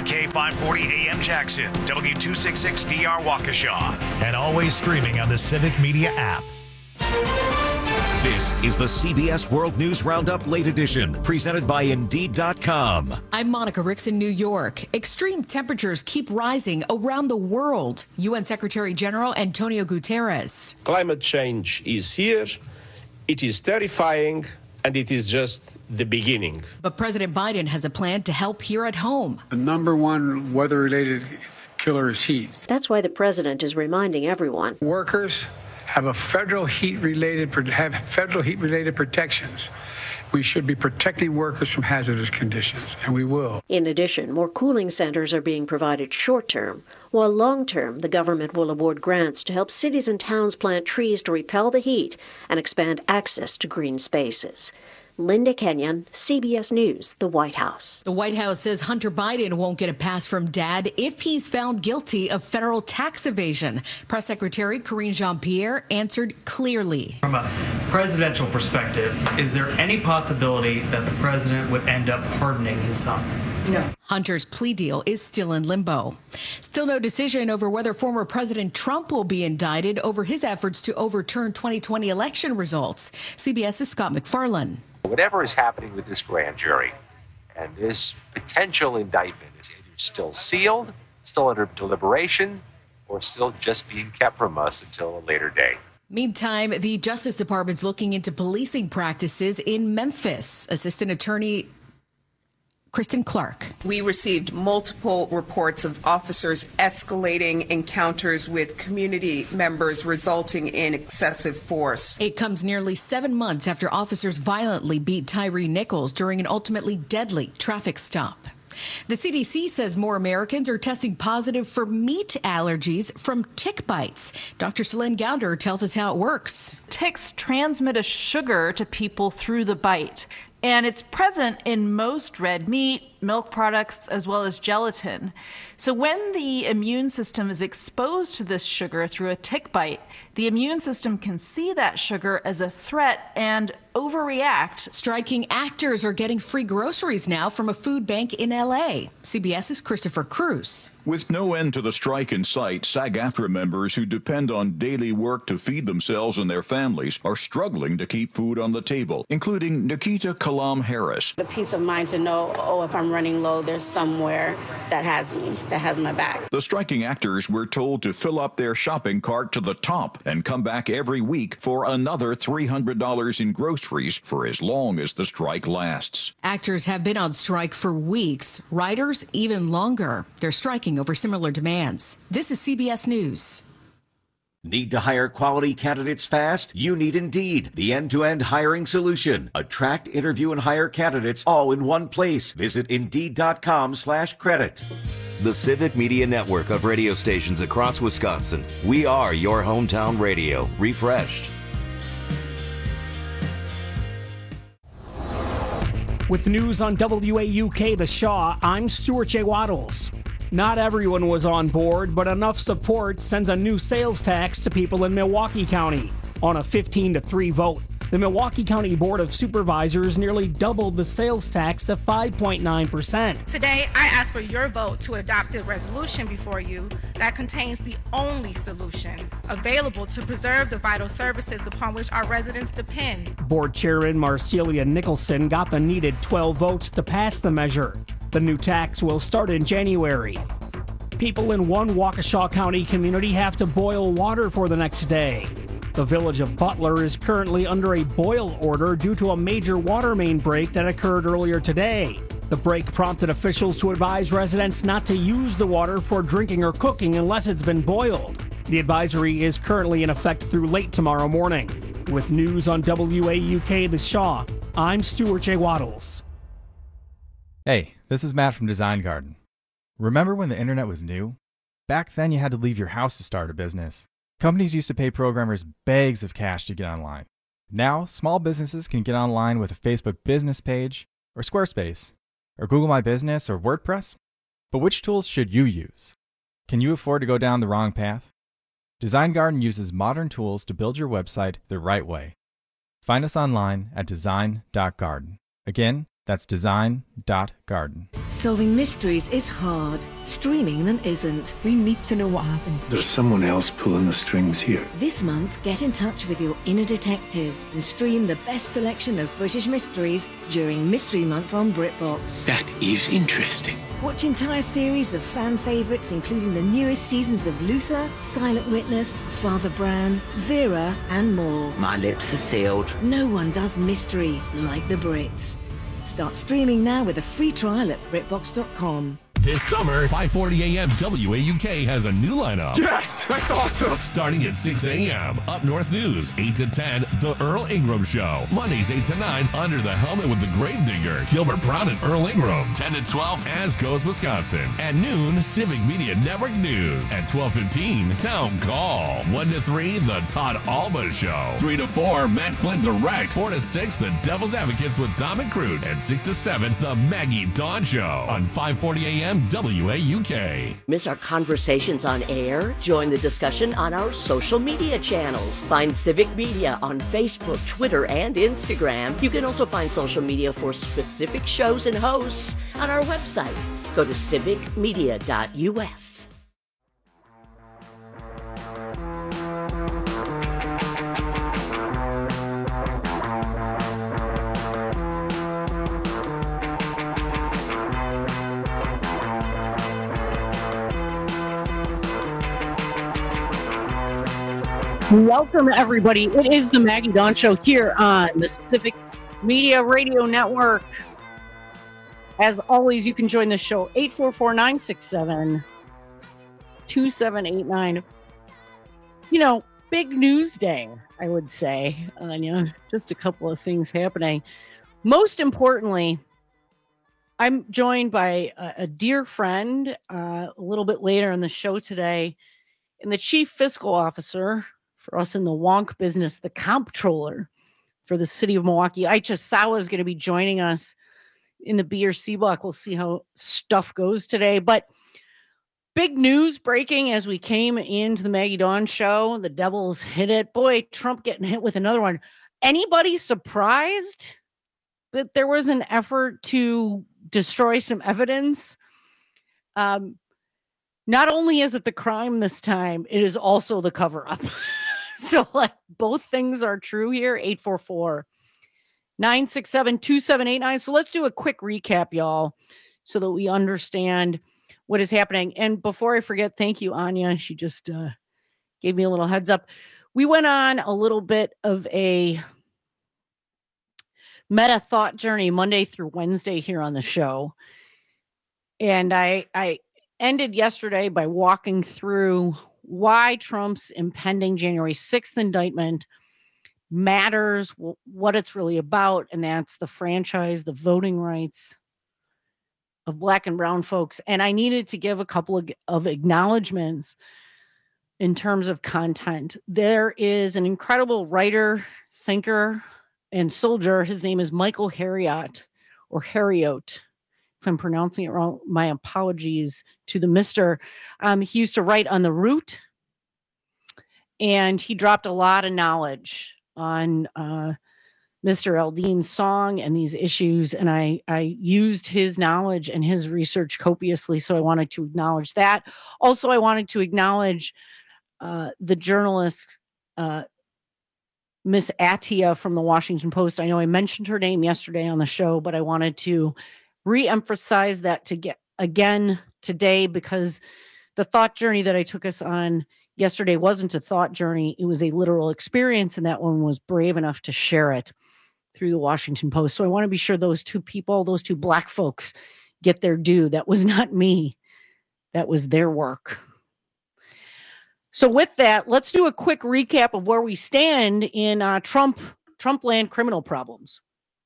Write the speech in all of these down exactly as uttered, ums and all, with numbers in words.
W K five forty A M Jackson, W two sixty-six D R Waukesha, and always streaming on the Civic Media app. This is the C B S World News Roundup Late Edition, presented by Indeed dot com. I'm Monica Ricks in New York. Extreme temperatures keep rising around the world. U N Secretary General Antonio Guterres. Climate change is here. It is terrifying, and it is just the beginning. But President Biden has a plan to help here at home. The number one weather-related killer is heat. That's why the president is reminding everyone. Workers have a federal heat-related have federal heat-related protections. We should be protecting workers from hazardous conditions, and we will. In addition, more cooling centers are being provided short-term, while long-term, the government will award grants to help cities and towns plant trees to repel the heat and expand access to green spaces. Linda Kenyon, C B S News, the White House. The White House says Hunter Biden won't get a pass from Dad if he's found guilty of federal tax evasion. Press Secretary Karine Jean-Pierre answered clearly. From a presidential perspective, is there any possibility that the president would end up pardoning his son? No. Hunter's plea deal is still in limbo. Still no decision over whether former President Trump will be indicted over his efforts to overturn twenty twenty election results. CBS's Scott MacFarlane. Whatever is happening with this grand jury and this potential indictment is either still sealed, still under deliberation, or still just being kept from us until a later day. Meantime, the Justice Department's looking into policing practices in Memphis. Assistant Attorney Kristen Clark. We received multiple reports of officers escalating encounters with community members, resulting in excessive force. It comes nearly seven months after officers violently beat Tyree Nichols during an ultimately deadly traffic stop. The C D C says more Americans are testing positive for meat allergies from tick bites. Doctor Celine Gounder tells us how it works. Ticks transmit a sugar to people through the bite, and it's present in most red meat, milk products, as well as gelatin. So when the immune system is exposed to this sugar through a tick bite, the immune system can see that sugar as a threat and overreact. Striking actors are getting free groceries now from a food bank in L A. CBS's Christopher Cruz. With no end to the strike in sight, SAG-AFTRA members who depend on daily work to feed themselves and their families are struggling to keep food on the table, including Nikita Kalam Harris. The peace of mind to know, oh, if I'm running low, there's somewhere that has me, that has my back. The striking actors were told to fill up their shopping cart to the top and come back every week for another three hundred dollars in groceries for as long as the strike lasts. Actors have been on strike for weeks, writers even longer. They're striking over similar demands. This is C B S News. Need to hire quality candidates fast? You need Indeed, the end-to-end hiring solution. Attract, interview, and hire candidates all in one place. Visit Indeed.com slash credit. The Civic Media Network of radio stations across Wisconsin. We are your hometown radio, refreshed. With news on W A U K The Shaw, I'm Stuart J. Waddles. Not everyone was on board, but enough support sends a new sales tax to people in Milwaukee County. On a fifteen to three vote, the Milwaukee County Board of Supervisors nearly doubled the sales tax to five point nine percent. Today, I ask for your vote to adopt the resolution before you that contains the only solution available to preserve the vital services upon which our residents depend. Board Chairman Marcelia Nicholson got the needed twelve votes to pass the measure. The new tax will start in January. People in one Waukesha County community have to boil water for the next day. The village of Butler is currently under a boil order due to a major water main break that occurred earlier today. The break prompted officials to advise residents not to use the water for drinking or cooking unless it's been boiled. The advisory is currently in effect through late tomorrow morning. With news on W A U K The Shaw, I'm Stuart J. Waddles. Hey, this is Matt from Design Garden. Remember when the internet was new? Back then you had to leave your house to start a business. Companies used to pay programmers bags of cash to get online. Now, small businesses can get online with a Facebook business page, or Squarespace, or Google My Business, or WordPress. But which tools should you use? Can you afford to go down the wrong path? Design Garden uses modern tools to build your website the right way. Find us online at design dot garden. Again, That's design dot garden. Solving mysteries is hard. Streaming them isn't. We need to know what happened. There's someone else pulling the strings here. This month, get in touch with your inner detective and stream the best selection of British mysteries during Mystery Month on BritBox. That is interesting. Watch entire series of fan favourites, including the newest seasons of Luther, Silent Witness, Father Brown, Vera, and more. My lips are sealed. No one does mystery like the Brits. Start streaming now with a free trial at BritBox dot com. This summer, five forty a.m. W A U K has a new lineup. Yes, that's awesome. Starting at six a.m. Up North News, eight to ten, The Earl Ingram Show. Mondays, eight to nine, Under the Helmet with the Gravedigger, Gilbert Brown and Earl Ingram. ten to twelve, As Goes Wisconsin. At noon, Civic Media Network News. At twelve fifteen, Town Call. one to three, The Todd Alba Show. three to four, Matt Flynn Direct. four to six, The Devil's Advocates with Dom and Cruz. And six to seven, The Maggie Dawn Show. On five forty a.m. W A U K. Miss our conversations on air? Join the discussion on our social media channels. Find Civic Media on Facebook, Twitter, and Instagram. You can also find social media for specific shows and hosts on our website. Go to civic media dot u s. Welcome, everybody. It is the Maggie Dawn Show here on the Civic Media Radio Network. As always, you can join the show eight four four, nine six seven, two seven eight nine. You know, big news day, I would say, Anya. Just a couple of things happening. Most importantly, I'm joined by a, a dear friend uh, a little bit later in the show today, and the chief fiscal officer for us in the wonk business, the comptroller for the city of Milwaukee. Aicha Sawa is going to be joining us in the B or C block. We'll see how stuff goes today. But big news breaking as we came into the Maggie Dawn Show. The Devils hit it. Boy, Trump getting hit with another one. Anybody surprised that there was an effort to destroy some evidence? Um, not only is it the crime this time, it is also the cover-up. So, like, both things are true here. eight four four, nine six seven, two seven eight nine. So let's do a quick recap, y'all, so that we understand what is happening. And before I forget, thank you, Anya. She just uh, gave me a little heads up. We went on a little bit of a meta thought journey Monday through Wednesday here on the show. And I, I ended yesterday by walking through why Trump's impending January sixth indictment matters, w- what it's really about, and that's the franchise, the voting rights of Black and brown folks. And I needed to give a couple of, of acknowledgments in terms of content. There is an incredible writer, thinker, and soldier. His name is Michael Harriot, or Harriot. If I'm pronouncing it wrong, my apologies to the mister. Um, he used to write on The Root, and he dropped a lot of knowledge on uh, Mister Aldean's song and these issues, and I, I used his knowledge and his research copiously, so I wanted to acknowledge that. Also, I wanted to acknowledge uh, the journalist, uh, Miss Attia from the Washington Post. I know I mentioned her name yesterday on the show, but I wanted to re-emphasize that to get again today, because the thought journey that I took us on yesterday wasn't a thought journey. It was a literal experience, and that one was brave enough to share it through the Washington Post. So I want to be sure those two people, those two Black folks, get their due. That was not me. That was their work. So with that, let's do a quick recap of where we stand in uh, Trump, Trump land criminal problems.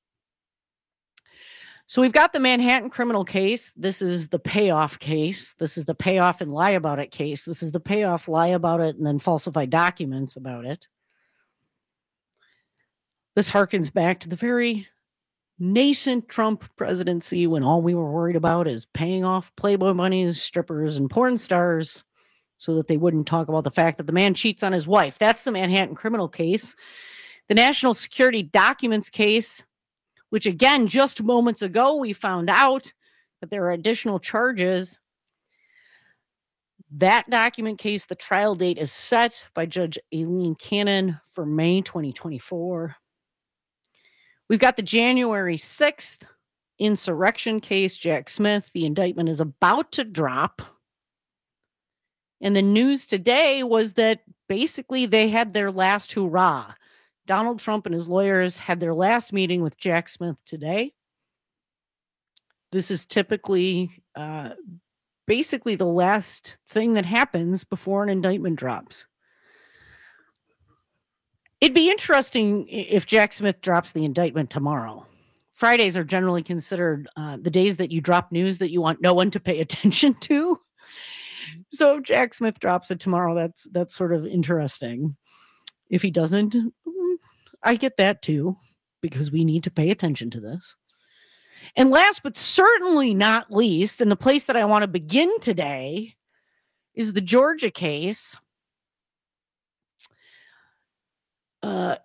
So we've got the Manhattan criminal case. This is the payoff case. This is the payoff and lie about it case. This is the payoff, lie about it, and then falsify documents about it. This harkens back to the very nascent Trump presidency when all we were worried about is paying off Playboy bunnies, strippers, and porn stars so that they wouldn't talk about the fact that the man cheats on his wife. That's the Manhattan criminal case. The national security documents case. which again, just moments ago, we found out that there are additional charges. That document case, the trial date is set by Judge Aileen Cannon for May twenty twenty-four. We've got the January sixth insurrection case, Jack Smith. The indictment is about to drop. And the news today was that basically they had their last hurrah. Donald Trump and his lawyers had their last meeting with Jack Smith today. This is typically uh, basically the last thing that happens before an indictment drops. It'd be interesting if Jack Smith drops the indictment tomorrow. Fridays are generally considered uh, the days that you drop news that you want no one to pay attention to. So if Jack Smith drops it tomorrow, that's that's sort of interesting. If he doesn't, I get that too, because we need to pay attention to this. And last but certainly not least, and the place that I want to begin today is the Georgia case. Uh,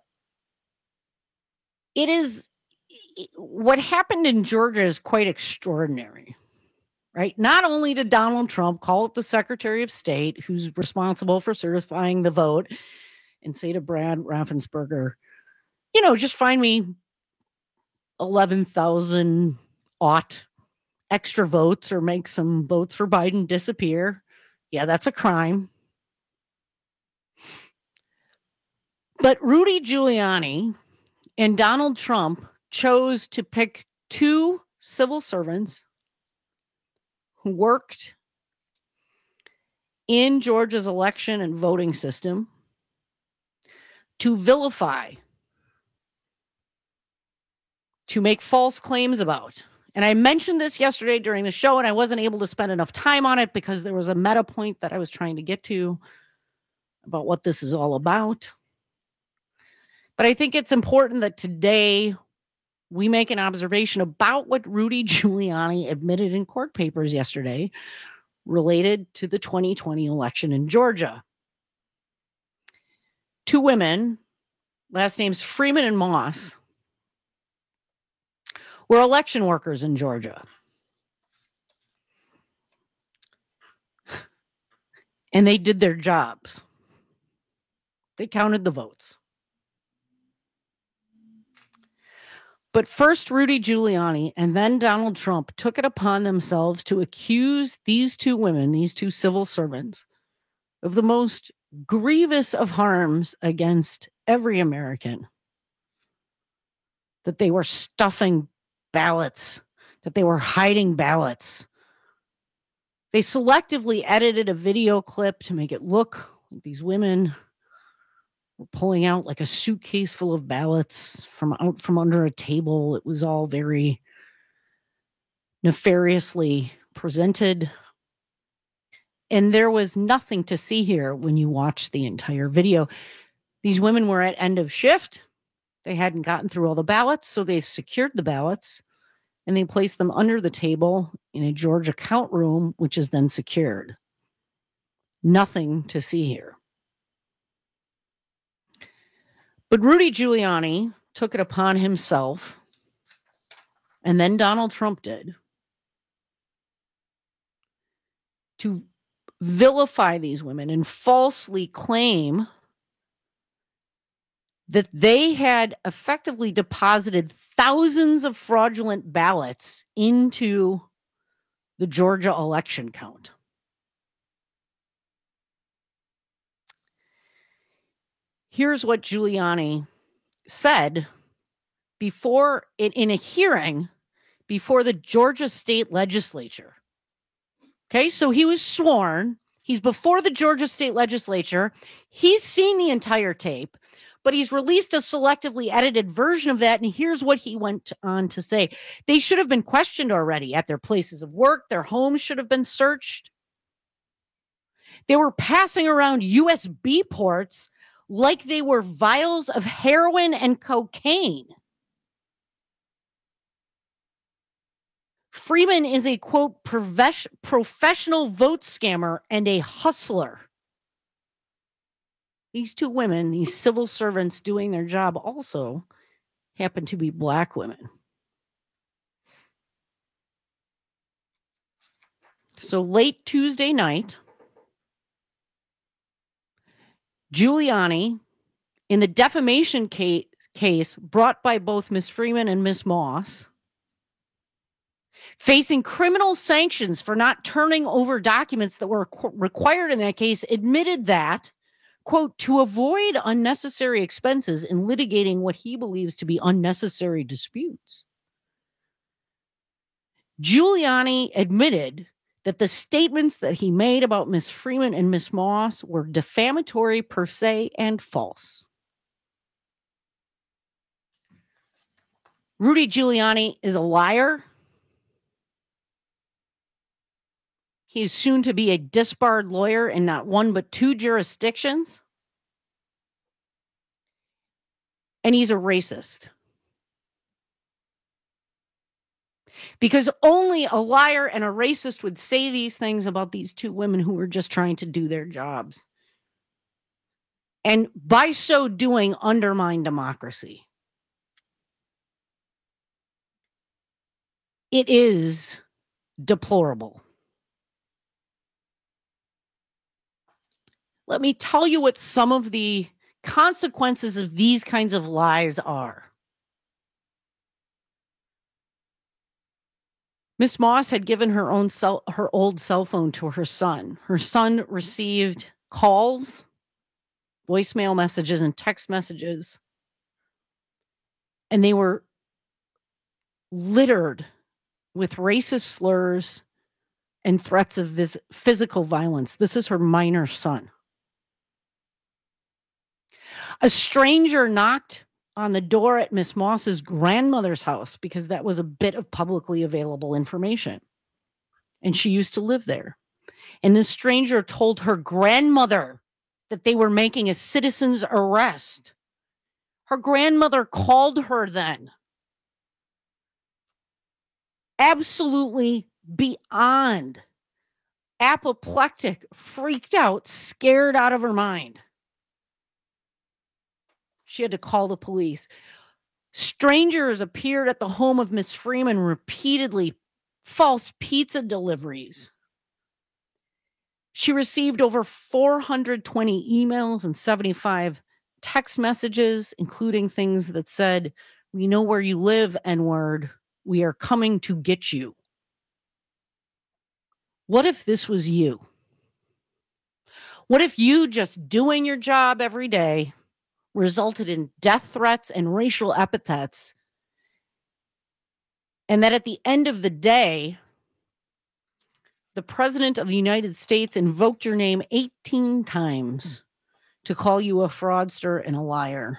it is what happened in Georgia is quite extraordinary, right? Not only did Donald Trump call up the Secretary of State, who's responsible for certifying the vote, and say to Brad Raffensperger, you know, just find me eleven thousand ought extra votes or make some votes for Biden disappear. Yeah, that's a crime. But Rudy Giuliani and Donald Trump chose to pick two civil servants who worked in Georgia's election and voting system to vilify, to make false claims about. And I mentioned this yesterday during the show, and I wasn't able to spend enough time on it because there was a meta point that I was trying to get to about what this is all about. But I think it's important that today we make an observation about what Rudy Giuliani admitted in court papers yesterday related to the twenty twenty election in Georgia. Two women, last names Freeman and Moss, were election workers in Georgia. And they did their jobs. They counted the votes. But first, Rudy Giuliani and then Donald Trump took it upon themselves to accuse these two women, these two civil servants, of the most grievous of harms against every American. That they were stuffing ballots, that they were hiding ballots. They selectively edited a video clip to make it look like these women were pulling out like a suitcase full of ballots from out from under a table. It was all very nefariously presented. And there was nothing to see here when you watch the entire video. These women were at end of shift. They hadn't gotten through all the ballots, so they secured the ballots and they placed them under the table in a Georgia count room, which is then secured. Nothing to see here. But Rudy Giuliani took it upon himself, and then Donald Trump did, to vilify these women and falsely claim that they had effectively deposited thousands of fraudulent ballots into the Georgia election count. Here's what Giuliani said before in, in a hearing before the Georgia state legislature. Okay, so he was sworn. He's before the Georgia state legislature. He's seen the entire tape, but he's released a selectively edited version of that. And here's what he went on to say. They should have been questioned already at their places of work. Their homes should have been searched. They were passing around U S B ports like they were vials of heroin and cocaine. Freeman is a, quote, profes- professional vote scammer and a hustler. These two women, these civil servants doing their job, also happen to be black women. So late Tuesday night, Giuliani, in the defamation case, case brought by both Miz Freeman and Miz Moss, facing criminal sanctions for not turning over documents that were required in that case, admitted that, quote, to avoid unnecessary expenses in litigating what he believes to be unnecessary disputes. Giuliani admitted that the statements that he made about Miz Freeman and Miz Moss were defamatory per se and false. Rudy Giuliani is a liar. He is soon to be a disbarred lawyer in not one but two jurisdictions. And he's a racist. Because only a liar and a racist would say these things about these two women who were just trying to do their jobs. And by so doing, undermine democracy. It is deplorable. Let me tell you what some of the consequences of these kinds of lies are. Miz Moss had given her own cell, her old cell phone to her son. Her son received calls, voicemail messages, and text messages, and they were littered with racist slurs and threats of vis- physical violence. This is her minor son. A stranger knocked on the door at Miz Moss's grandmother's house because that was a bit of publicly available information. And she used to live there. And this stranger told her grandmother that they were making a citizen's arrest. Her grandmother called her then. Absolutely beyond apoplectic, freaked out, scared out of her mind. She had to call the police. Strangers appeared at the home of Miz Freeman repeatedly, false pizza deliveries. She received over four hundred twenty emails and seventy-five text messages, including things that said, "We know where you live, N-word. We are coming to get you." What if this was you? What if you just doing your job every day resulted in death threats and racial epithets, and that at the end of the day, the President of the United States invoked your name eighteen times to call you a fraudster and a liar?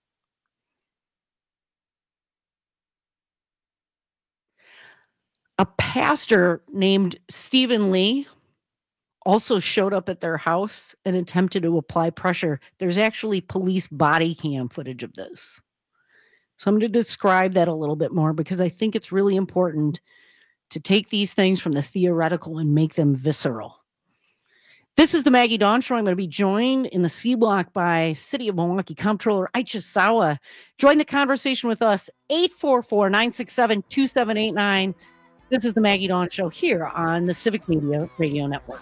A pastor named Stephen Lee also showed up at their house and attempted to apply pressure. There's actually police body cam footage of this. So I'm going to describe that a little bit more because I think it's really important to take these things from the theoretical and make them visceral. This is the Maggie Dawn Show. I'm going to be joined in the C Block by City of Milwaukee Comptroller Aisha Sawa. Join the conversation with us, eight four four, nine six seven, two seven eight nine. This is the Maggie Dawn Show here on the Civic Media Radio Network.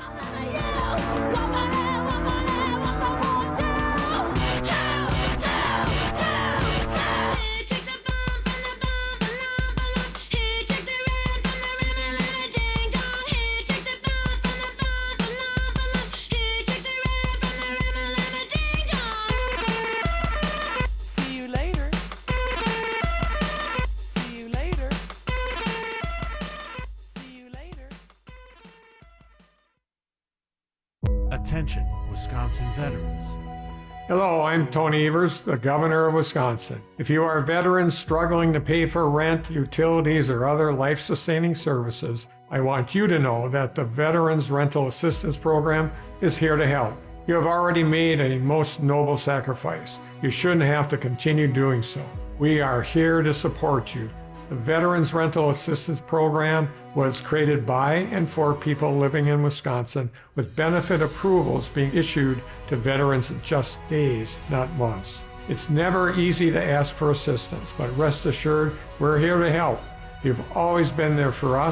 Attention, Wisconsin veterans. Hello, I'm Tony Evers, the Governor of Wisconsin. If you are veterans struggling to pay for rent, utilities, or other life-sustaining services, I want you to know that the Veterans Rental Assistance Program is here to help. You have already made a most noble sacrifice. You shouldn't have to continue doing so. We are here to support you. The Veterans Rental Assistance Program was created by and for people living in Wisconsin, with benefit approvals being issued to veterans in just days, not months. It's never easy to ask for assistance, but rest assured, we're here to help. You've always been there for us,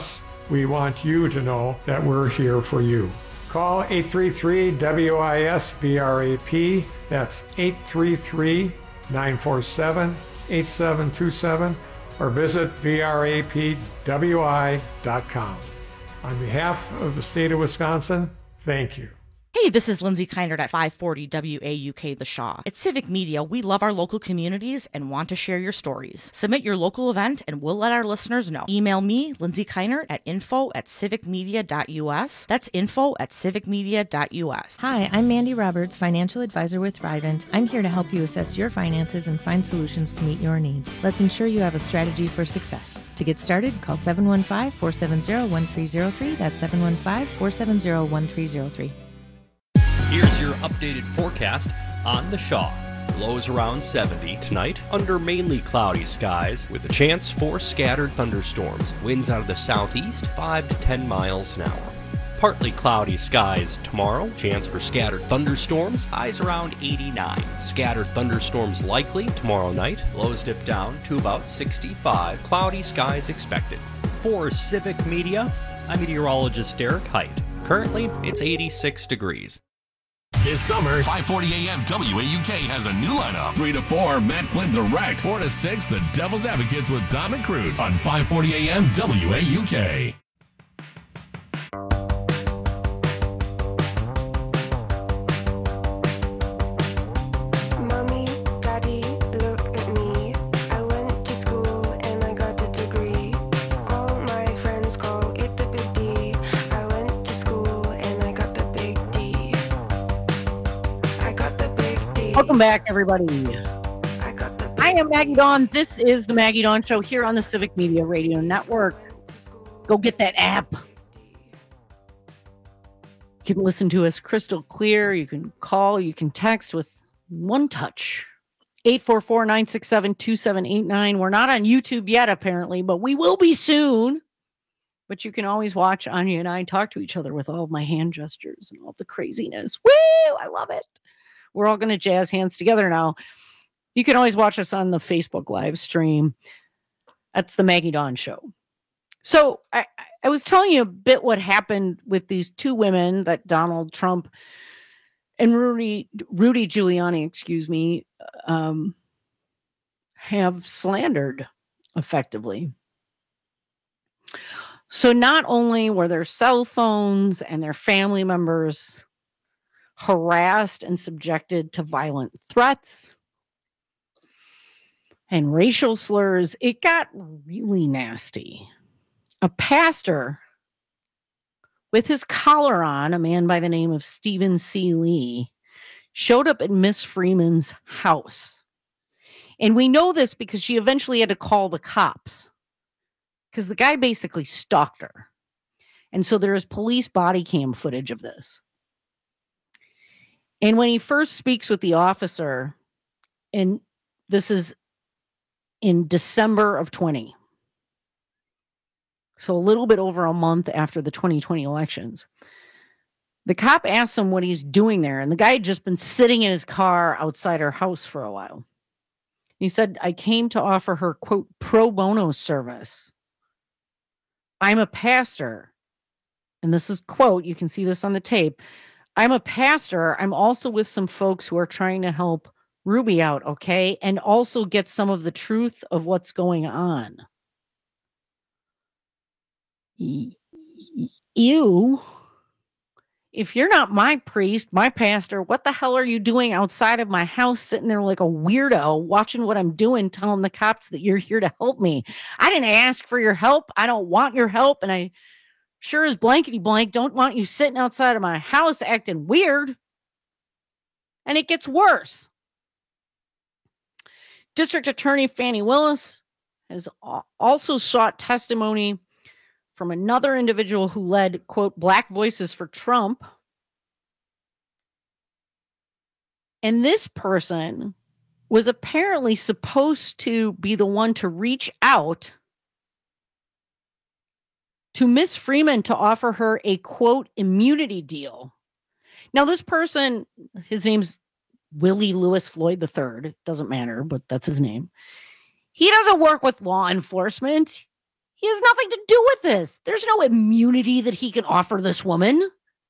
we want you to know that we're here for you. Call eight three three W I S B R A P. That's eight three three, nine four seven, eight seven two seven, or visit V R A P W I dot com. On behalf of the state of Wisconsin, thank you. Hey, this is Lindsay Keinert at five forty W A U K The Shaw. At Civic Media, we love our local communities and want to share your stories. Submit your local event and we'll let our listeners know. Email me, Lindsay Keinert, at info at civicmedia dot U S. That's info at civicmedia dot U S. Hi, I'm Mandy Roberts, financial advisor with Thrivent. I'm here to help you assess your finances and find solutions to meet your needs. Let's ensure you have a strategy for success. To get started, call seven one five, four seven zero, one three zero three. That's seven one five, four seven zero, one three zero three. Here's your updated forecast on the Shaw. Lows around seventy tonight under mainly cloudy skies with a chance for scattered thunderstorms. Winds out of the southeast five to ten miles an hour. Partly cloudy skies tomorrow. Chance for scattered thunderstorms. Highs around eighty-nine. Scattered thunderstorms likely tomorrow night. Lows dip down to about sixty-five. Cloudy skies expected. For Civic Media, I'm meteorologist Derek Height. Currently, it's eighty-six degrees. This summer, five forty A M W A U K has a new lineup. three to four, Matt Flynn Direct. four to six, The Devil's Advocates with Dominic Cruz on five forty A M W A U K. Mommy, Daddy, look at me. I went to school and I got a degree. All my friends call it the big D. I went to school and I got the big D. I got the big D. Welcome back, everybody. I am Maggie Dawn. This is the Maggie Dawn Show here on the Civic Media Radio Network. Go get that app. You can listen to us crystal clear. You can call, you can text with one touch. eight four four, nine six seven, two seven eight nine. We're not on YouTube yet, apparently, but we will be soon. But you can always watch Anya and I talk to each other with all of my hand gestures and all the craziness. Woo! I love it. We're all going to jazz hands together now. You can always watch us on the Facebook live stream. That's the Maggie Dawn Show. So I, I was telling you a bit what happened with these two women that Donald Trump and Rudy, Rudy Giuliani, excuse me, um, have slandered effectively. So not only were their cell phones and their family members harassed and subjected to violent threats and racial slurs, it got really nasty. A pastor with his collar on, a man by the name of Stephen C. Lee, showed up at Miss Freeman's house. And we know this because she eventually had to call the cops because the guy basically stalked her. And so there is police body cam footage of this. And when he first speaks with the officer, and this is in December of twenty, so a little bit over a month after the twenty twenty elections, the cop asks him what he's doing there. And the guy had just been sitting in his car outside her house for a while. He said, I came to offer her, quote, pro bono service. I'm a pastor. And this is, quote, you can see this on the tape. I'm a pastor. I'm also with some folks who are trying to help Ruby out, okay? And also get some of the truth of what's going on. Ew. If you're not my priest, my pastor, what the hell are you doing outside of my house sitting there like a weirdo watching what I'm doing, telling the cops that you're here to help me? I didn't ask for your help. I don't want your help. And I sure as blankety blank don't want you sitting outside of my house acting weird. And it gets worse. District Attorney Fannie Willis has also sought testimony from another individual who led, quote, Black Voices for Trump. And this person was apparently supposed to be the one to reach out to Miss Freeman to offer her a, quote, immunity deal. Now, this person, his name's Willie Lewis Floyd the third. Doesn't matter, but that's his name. He doesn't work with law enforcement. He has nothing to do with this. There's no immunity that he can offer this woman.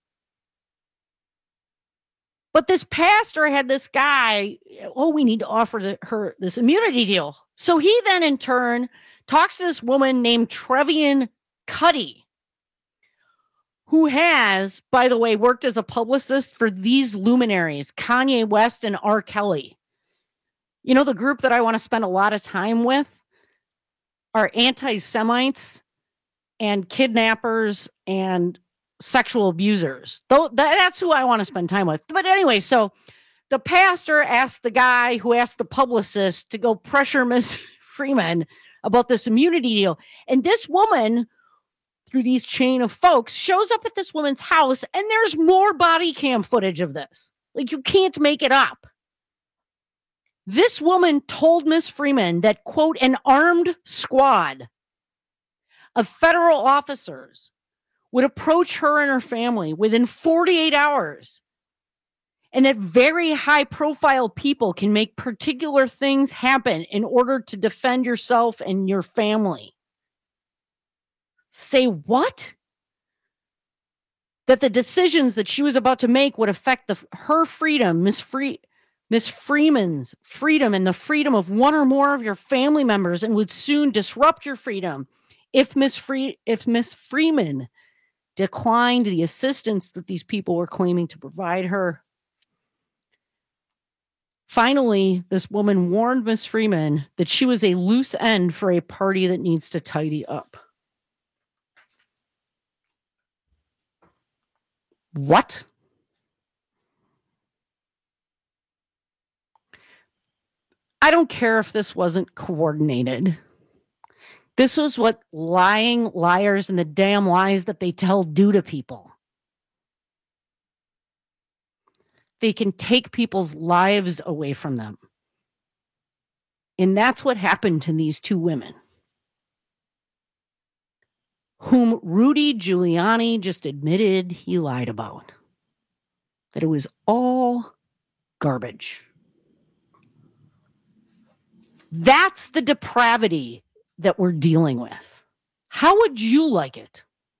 But this pastor had this guy, oh, we need to offer the, her this immunity deal. So he then in turn talks to this woman named Trevian Cuddy, who has, by the way, worked as a publicist for these luminaries, Kanye West and R. Kelly. You know, the group that I want to spend a lot of time with are anti-Semites and kidnappers and sexual abusers. Though that's who I want to spend time with. But anyway, so the pastor asked the guy who asked the publicist to go pressure Miss Freeman about this immunity deal. And this woman, through these chain of folks, shows up at this woman's house, and there's more body cam footage of this. Like, you can't make it up. This woman told Miss Freeman that, quote, an armed squad of federal officers would approach her and her family within forty-eight hours, and that very high-profile people can make particular things happen in order to defend yourself and your family. Say what? That the decisions that she was about to make would affect the, her freedom, Miss Free, Miss Freeman's freedom, and the freedom of one or more of your family members, and would soon disrupt your freedom if Miss Free, if Miss Freeman declined the assistance that these people were claiming to provide her. Finally, this woman warned Miss Freeman that she was a loose end for a party that needs to tidy up. What? I don't care if this wasn't coordinated. This was what lying liars and the damn lies that they tell do to people. They can take people's lives away from them. And that's what happened to these two women, whom Rudy Giuliani just admitted he lied about. That it was all garbage. That's the depravity that we're dealing with. How would you like it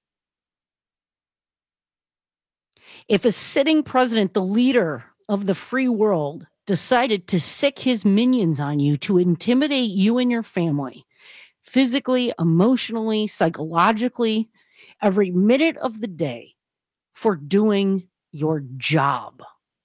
if a sitting president, the leader of the free world, decided to sick his minions on you to intimidate you and your family, physically, emotionally, psychologically, every minute of the day for doing your job?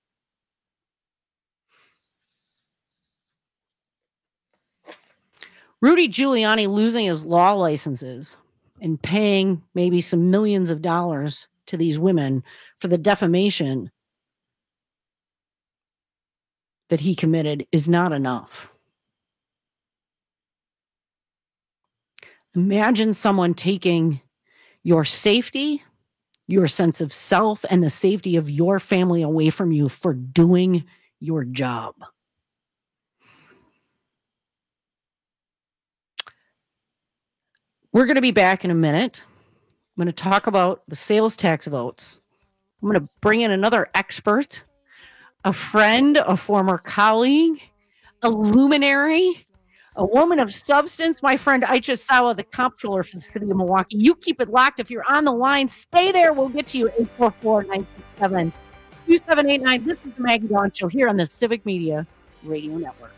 Rudy Giuliani losing his law licenses and paying maybe some millions of dollars to these women for the defamation that he committed is not enough. Imagine someone taking your safety, your sense of self, and the safety of your family away from you for doing your job. We're going to be back in a minute. I'm going to talk about the sales tax votes. I'm going to bring in another expert, a friend, a former colleague, a luminary, a woman of substance, my friend Aisha Sawa, the comptroller for the city of Milwaukee. You keep it locked. If you're on the line, stay there. We'll get to you. eight four four, nine six seven, two seven eight nine. This is the Maggie Dawn Show here on the Civic Media Radio Network.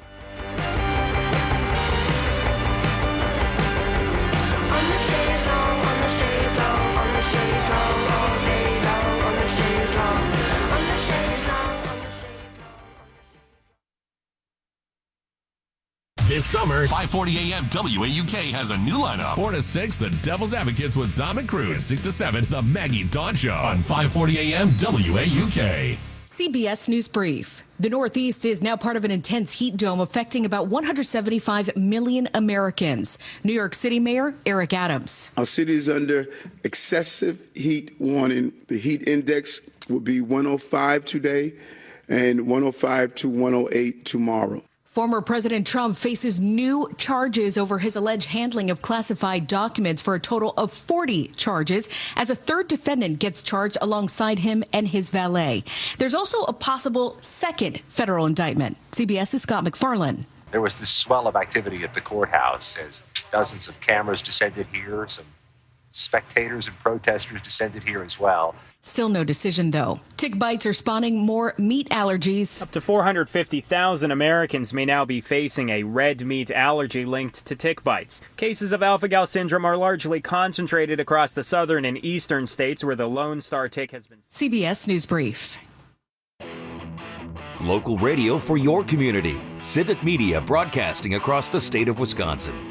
This summer, five forty A M W A U K has a new lineup. four to six, The Devil's Advocates with Dom and Cruz. six to seven, The Maggie Dawn Show on five forty A M W A U K. C B S News Brief. The Northeast is now part of an intense heat dome affecting about one hundred seventy-five million Americans. New York City Mayor Eric Adams. Our city is under excessive heat warning. The heat index will be one oh five today and one oh five to one oh eight tomorrow. Former President Trump faces new charges over his alleged handling of classified documents for a total of forty charges as a third defendant gets charged alongside him and his valet. There's also a possible second federal indictment. CBS's Scott McFarland. There was this swell of activity at the courthouse as Dozens of cameras descended here, some spectators and protesters descended here as well. Still no decision, though. Tick bites are spawning more meat allergies. Up to four hundred fifty thousand Americans may now be facing a red meat allergy linked to tick bites. Cases of alpha-gal syndrome are largely concentrated across the southern and eastern states where the Lone Star tick has been. C B S News Brief. Local radio for your community. Civic Media broadcasting across the state of Wisconsin.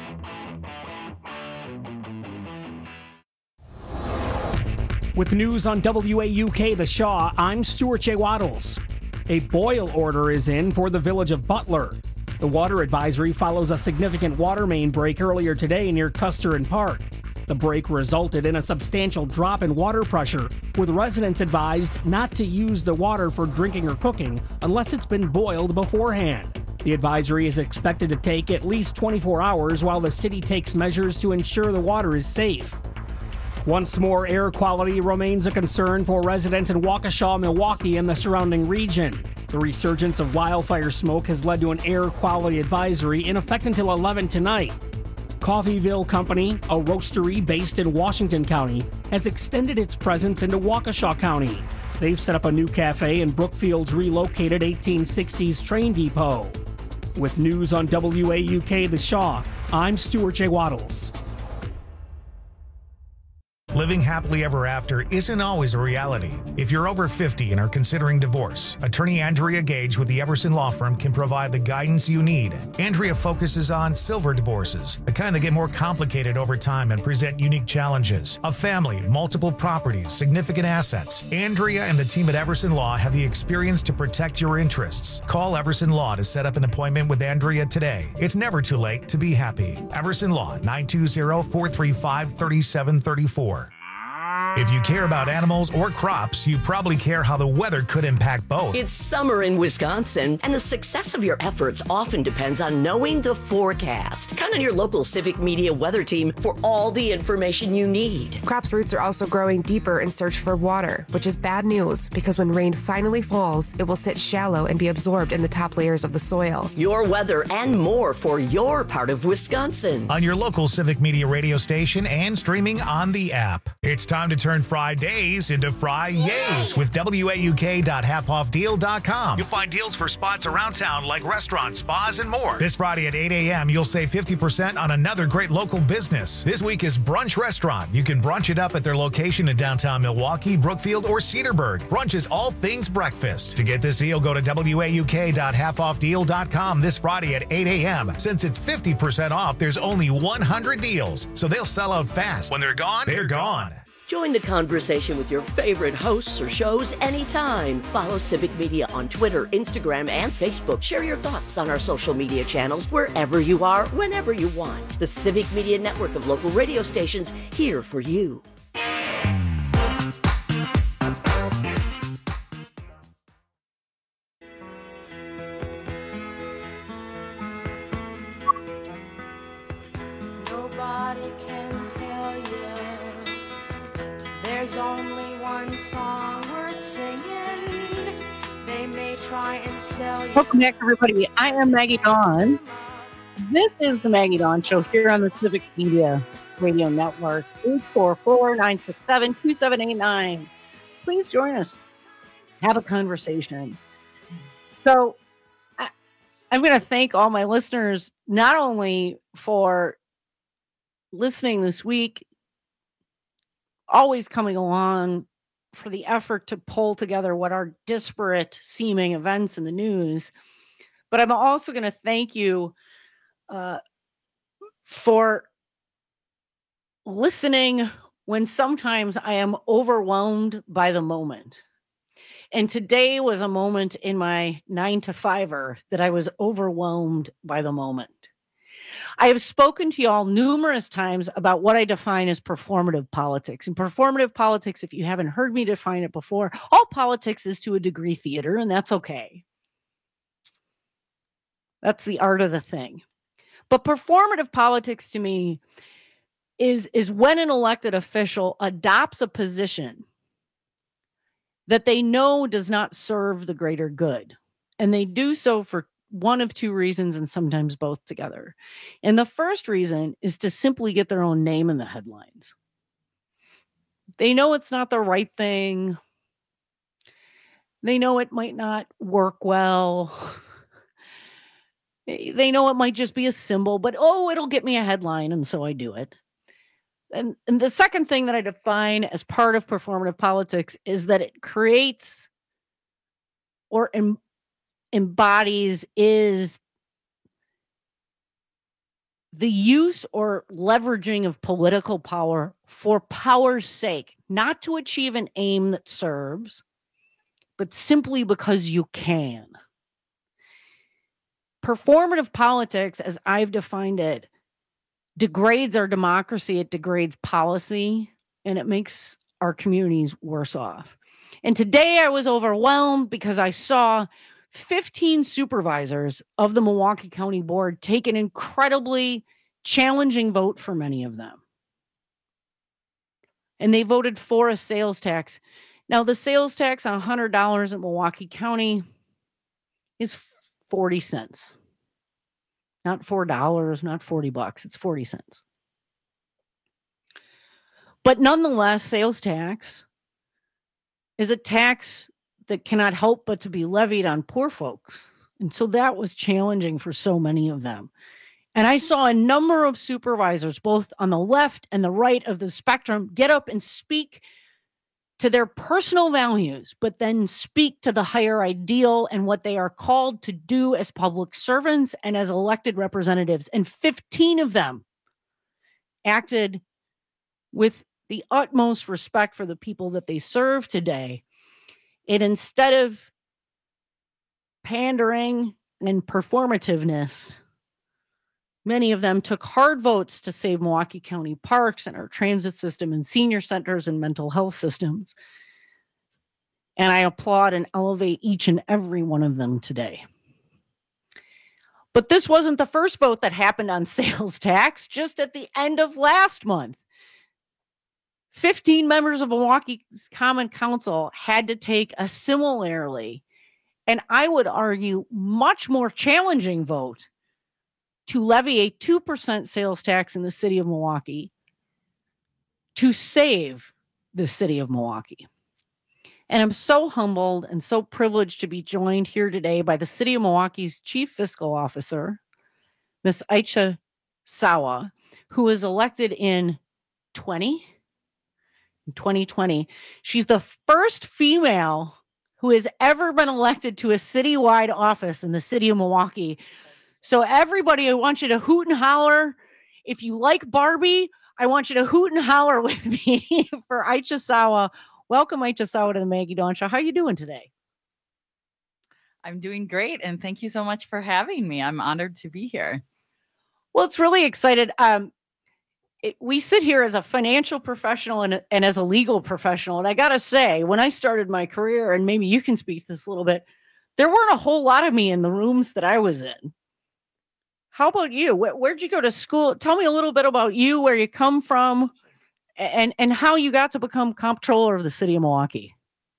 With news on W A U K The Shaw, I'm Stuart J. Waddles. A boil order is in for the village of Butler. The water advisory follows a significant water main break earlier today near Custer and Park. The break resulted in a substantial drop in water pressure, with residents advised not to use the water for drinking or cooking unless it's been boiled beforehand. The advisory is expected to take at least twenty-four hours while the city takes measures to ensure the water is safe. Once more, air quality remains a concern for residents in Waukesha, Milwaukee, and the surrounding region. The resurgence of wildfire smoke has led to an air quality advisory in effect until eleven tonight. Coffeeville Company, a roastery based in Washington County, has extended its presence into Waukesha County. They've set up a new cafe in Brookfield's relocated eighteen sixties train depot. With news on W A U K The Shaw, I'm Stuart J. Waddles. Living happily ever after isn't always a reality. If you're over fifty and are considering divorce, attorney Andrea Gage with the Everson Law Firm can provide the guidance you need. Andrea focuses on silver divorces, the kind that get more complicated over time and present unique challenges. A family, multiple properties, significant assets. Andrea and the team at Everson Law have the experience to protect your interests. Call Everson Law to set up an appointment with Andrea today. It's never too late to be happy. Everson Law, nine two zero, four three five, three seven three four. If you care about animals or crops, you probably care how the weather could impact both. It's summer in Wisconsin, and the success of your efforts often depends on knowing the forecast. Count on your local Civic Media weather team for all the information you need. Crops' roots are also growing deeper in search for water, which is bad news because when rain finally falls, it will sit shallow and be absorbed in the top layers of the soil. Your weather and more for your part of Wisconsin. On your local Civic Media radio station and streaming on the app. It's time to turn Fridays into Fri-Yays with W A U K dot half off deal dot com. You'll find deals for spots around town like restaurants, spas, and more. This Friday at eight a.m., you'll save fifty percent on another great local business. This week is Brunch Restaurant. You can brunch it up at their location in downtown Milwaukee, Brookfield, or Cedarburg. Brunch is all things breakfast. To get this deal, go to W A U K dot half off deal dot com this Friday at eight a.m. Since it's fifty percent off, there's only one hundred deals, so they'll sell out fast. When they're gone, they're gone. Join the conversation with your favorite hosts or shows anytime. Follow Civic Media on Twitter, Instagram, and Facebook. Share your thoughts on our social media channels wherever you are, whenever you want. The Civic Media network of local radio stations here for you. Nobody can tell you there's only one song worth singing. They may try and sell you. Welcome back, everybody. I am Maggie Dawn. This is the Maggie Dawn Show here on the Civic Media Radio Network. eight four four, nine six seven, two seven eight nine. Please join us. Have a conversation. So I, I'm going to thank all my listeners, not only for listening this week, always coming along for the effort to pull together what are disparate seeming events in the news. But I'm also going to thank you uh, for listening when sometimes I am overwhelmed by the moment. And today was a moment in my nine to fiver that I was overwhelmed by the moment. I have spoken to y'all numerous times about what I define as performative politics. And performative politics, if you haven't heard me define it before, all politics is to a degree theater, and that's okay. That's the art of the thing. But performative politics to me is, is when an elected official adopts a position that they know does not serve the greater good. And they do so for one of two reasons and sometimes both together. And the first reason is to simply get their own name in the headlines. They know it's not the right thing. They know it might not work well. They know it might just be a symbol, but oh, it'll get me a headline, and so I do it. And, and the second thing that I define as part of performative politics is that it creates or em- embodies is the use or leveraging of political power for power's sake, not to achieve an aim that serves, but simply because you can. Performative politics, as I've defined it, degrades our democracy, it degrades policy, and it makes our communities worse off. And today I was overwhelmed because I saw fifteen supervisors of the Milwaukee County Board take an incredibly challenging vote for many of them. And they voted for a sales tax. Now, the sales tax on one hundred dollars in Milwaukee County is forty cents. Not four dollars, not forty bucks. It's forty cents. But nonetheless, sales tax is a tax that cannot help but to be levied on poor folks. And so that was challenging for so many of them. And I saw a number of supervisors, both on the left and the right of the spectrum, get up and speak to their personal values, but then speak to the higher ideal and what they are called to do as public servants and as elected representatives. And fifteen of them acted with the utmost respect for the people that they serve today. And instead of pandering and performativeness, many of them took hard votes to save Milwaukee County parks and our transit system and senior centers and mental health systems. And I applaud and elevate each and every one of them today. But this wasn't the first vote that happened on sales tax. Just at the end of last month, fifteen members of Milwaukee's Common Council had to take a similarly, and I would argue, much more challenging vote to levy a two percent sales tax in the city of Milwaukee to save the city of Milwaukee. And I'm so humbled and so privileged to be joined here today by the city of Milwaukee's chief fiscal officer, Miss Aicha Sawa, who was elected in twenty twenty. She's the first female who has ever been elected to a citywide office in the city of Milwaukee. So everybody, I want you to hoot and holler. If you like Barbie, I want you to hoot and holler with me for Aicha Sawa. Welcome, Aicha Sawa, to the Maggie Dawn Show. How are you doing today? I'm doing great, and thank you so much for having me. I'm honored to be here. Well, it's really excited. Um, it, we sit here as a financial professional and, and as a legal professional, and I got to say, when I started my career, and maybe you can speak this a little bit, there weren't a whole lot of me in the rooms that I was in. How about you? Where, where'd you go to school? Tell me a little bit about you, where you come from, and, and how you got to become comptroller of the city of Milwaukee.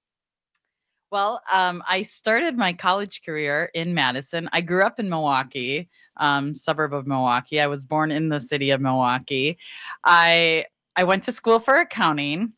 Well, um, I started my college career in Madison. I grew up in Milwaukee, um, suburb of Milwaukee. I was born in the city of Milwaukee. I I went to school for accounting.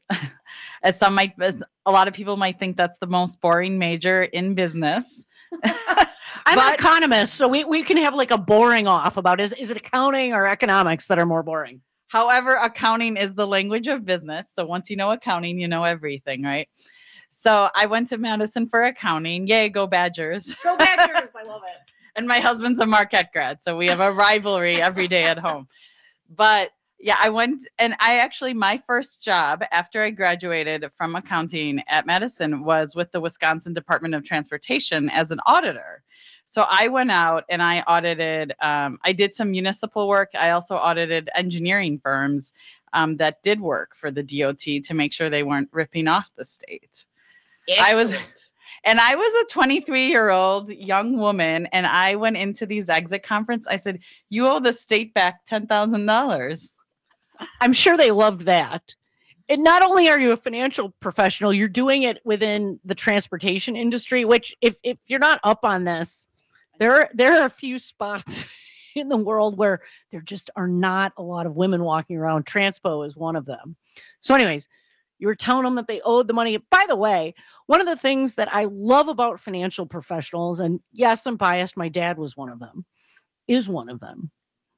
As some might, as a lot of people might think that's the most boring major in business. I'm but, an economist, so we, we can have like a boring off about is, is it accounting or economics that are more boring? However, accounting is the language of business. So once you know accounting, you know everything, right? So I went to Madison for accounting. Yay, go Badgers. Go Badgers. I love it. And my husband's a Marquette grad, so we have a rivalry every day at home. But yeah, I went and I actually, my first job after I graduated from accounting at Madison was with the Wisconsin Department of Transportation as an auditor. So I went out and I audited, um, I did some municipal work. I also audited engineering firms um, that did work for the D O T to make sure they weren't ripping off the state. Excellent. I was, and I was a twenty-three year old young woman. And I went into these exit conference. I said, you owe the state back ten thousand dollars. I'm sure they loved that. And not only are you a financial professional, you're doing it within the transportation industry, which if, if you're not up on this, There, there are a few spots in the world where there just are not a lot of women walking around. Transpo is one of them. So anyways, you were telling them that they owed the money. By the way, one of the things that I love about financial professionals, and yes, I'm biased, my dad was one of them, is one of them,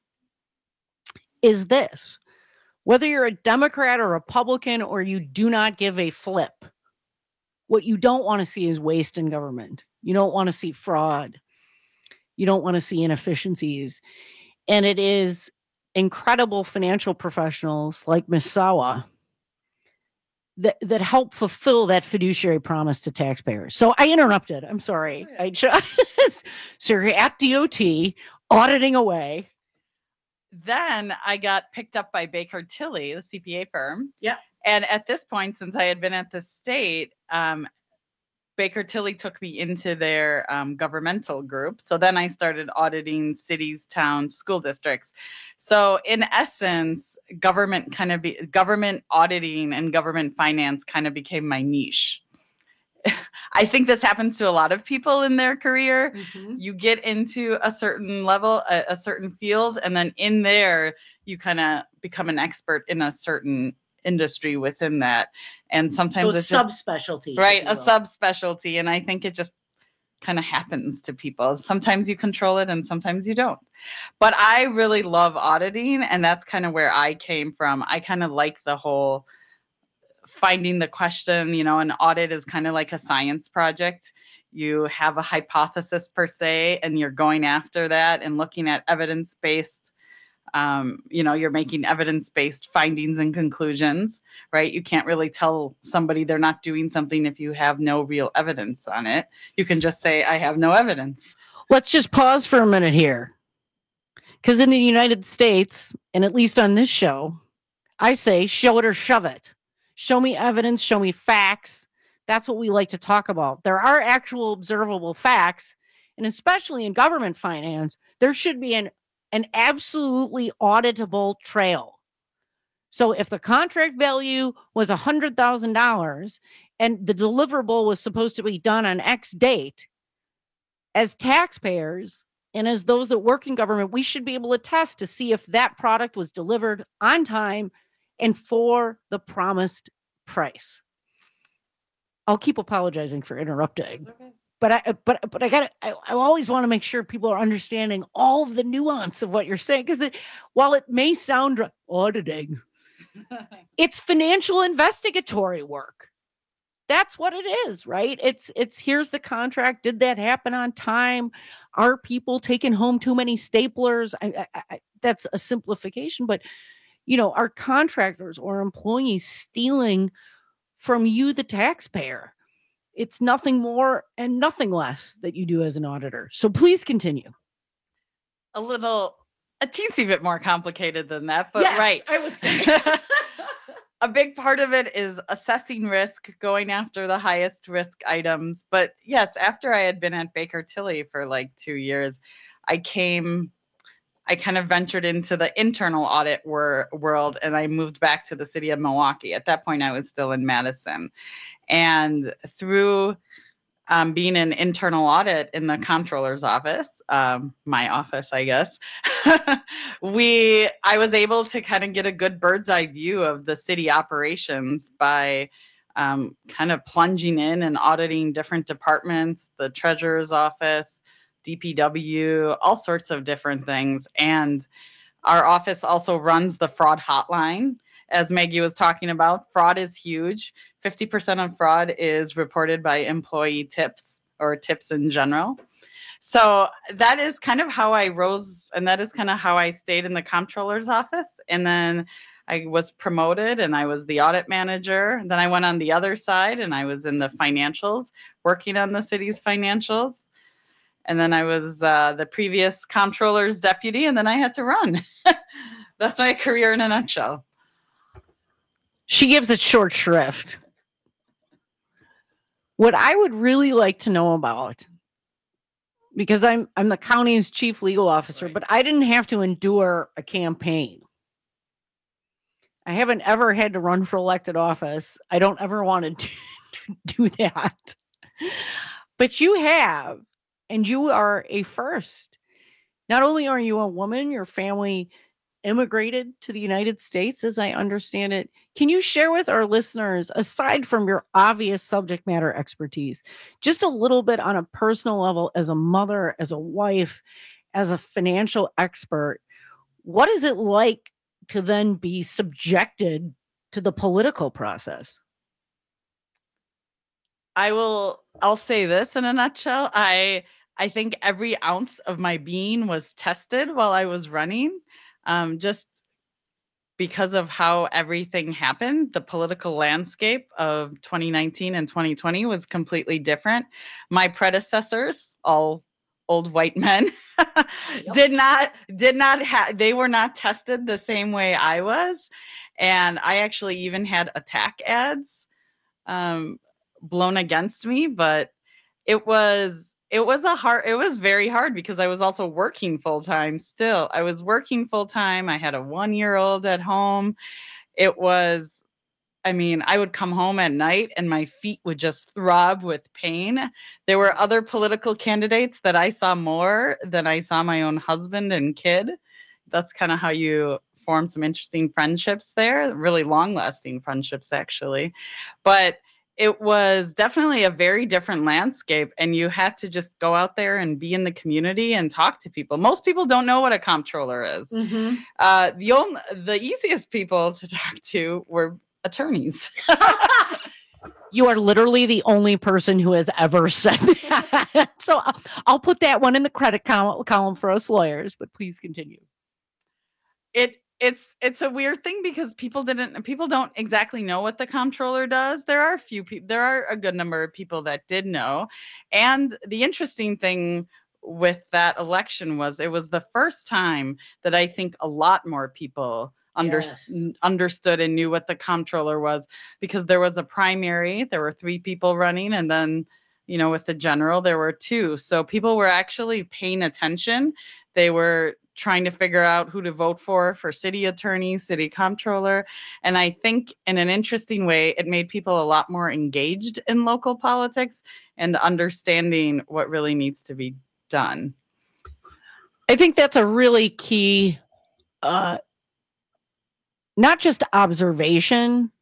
is this. Whether you're a Democrat or Republican or you do not give a flip, what you don't want to see is waste in government. You don't want to see fraud. You don't want to see inefficiencies. And it is incredible financial professionals like Miz Sawa that, that help fulfill that fiduciary promise to taxpayers. So I interrupted. I'm sorry. I just, so you're at D O T auditing away. Then I got picked up by Baker Tilly, the C P A firm. Yeah. And at this point, since I had been at the state, um, Baker Tilly took me into their um, governmental group. So then I started auditing cities, towns, school districts. So in essence, government kind of be government auditing and government finance kind of became my niche. I think this happens to a lot of people in their career. Mm-hmm. You get into a certain level, a, a certain field, and then in there, you kind of become an expert in a certain industry within that. And sometimes Those it's just, subspecialties. right, if you a will. subspecialty. And I think it just kind of happens to people. Sometimes you control it and sometimes you don't. But I really love auditing, and that's kind of where I came from. I kind of like the whole finding the question. You know, an audit is kind of like a science project. You have a hypothesis per se, and you're going after that and looking at evidence-based, um, you know, you're making evidence-based findings and conclusions, right? You can't really tell somebody they're not doing something if you have no real evidence on it. You can just say, I have no evidence. Let's just pause for a minute here. Because in the United States, and at least on this show, I say, show it or shove it. Show me evidence, show me facts. That's what we like to talk about. There are actual observable facts, and especially in government finance, there should be an, an absolutely auditable trail. So if the contract value was one hundred thousand dollars and the deliverable was supposed to be done on X date, as taxpayers and as those that work in government, we should be able to test to see if that product was delivered on time and for the promised price. I'll keep apologizing for interrupting, okay. but I but but I got I, I always want to make sure people are understanding all of the nuance of what you're saying, because it, while it may sound auditing, it's financial investigatory work. That's what it is, right? It's it's here's the contract. Did that happen on time? Are people taking home too many staplers? I, I, I, that's a simplification, but you know, are contractors or employees stealing from you, the taxpayer? It's nothing more and nothing less that you do as an auditor. So please continue. A little, a teensy bit more complicated than that, but yes, right. I would say. A big part of it is assessing risk, going after the highest risk items. But yes, after I had been at Baker Tilly for like two years, I came, I kind of ventured into the internal audit wor- world, and I moved back to the city of Milwaukee. At that point, I was still in Madison. And through um, being an internal audit in the comptroller's office, um, my office, I guess, we, I was able to kind of get a good bird's eye view of the city operations by um, kind of plunging in and auditing different departments, the treasurer's office, D P W, all sorts of different things. And our office also runs the fraud hotline. As Maggie was talking about, fraud is huge. fifty percent of fraud is reported by employee tips or tips in general. So that is kind of how I rose, and that is kind of how I stayed in the comptroller's office. And then I was promoted and I was the audit manager. Then I went on the other side and I was in the financials, working on the city's financials. And then I was uh, the previous comptroller's deputy, and then I had to run. That's my career in a nutshell. She gives it short shrift. What I would really like to know about, because I'm I'm the county's chief legal officer, right, but I didn't have to endure a campaign. I haven't ever had to run for elected office. I don't ever want to do that. But you have, and you are a first. Not only are you a woman, your family immigrated to the United States, as I understand it. Can you share with our listeners, aside from your obvious subject matter expertise, just a little bit on a personal level, as a mother, as a wife, as a financial expert, what is it like to then be subjected to the political process? I will, I'll say this in a nutshell. I, I think every ounce of my being was tested while I was running, um, just because of how everything happened. The political landscape of twenty nineteen and twenty twenty was completely different. My predecessors, all old white men, yep. did not, did not have, they were not tested the same way I was. And I actually even had attack ads um, blown against me, but it was, it was a hard, it was very hard because I was also working full time still. I was working full time. I had a one year old at home. It was, I mean, I would come home at night and my feet would just throb with pain. There were other political candidates that I saw more than I saw my own husband and kid. That's kind of how you form some interesting friendships there, really long lasting friendships, actually. But it was definitely a very different landscape, and you had to just go out there and be in the community and talk to people. Most people don't know what a comptroller is. Mm-hmm. Uh, the only, the easiest people to talk to were attorneys. You are literally the only person who has ever said that. So I'll, I'll put that one in the credit col- column for us lawyers, but please continue. It It's it's a weird thing because people didn't people don't exactly know what the comptroller does. There are a few people, there are a good number of people that did know. And the interesting thing with that election was it was the first time that I think a lot more people under, Yes. understood and knew what the comptroller was, because there was a primary, there were three people running, and then, you know, with the general, there were two. So people were actually paying attention. They were trying to figure out who to vote for, for city attorney, city comptroller. And I think in an interesting way, it made people a lot more engaged in local politics and understanding what really needs to be done. I think that's a really key, uh, not just observation,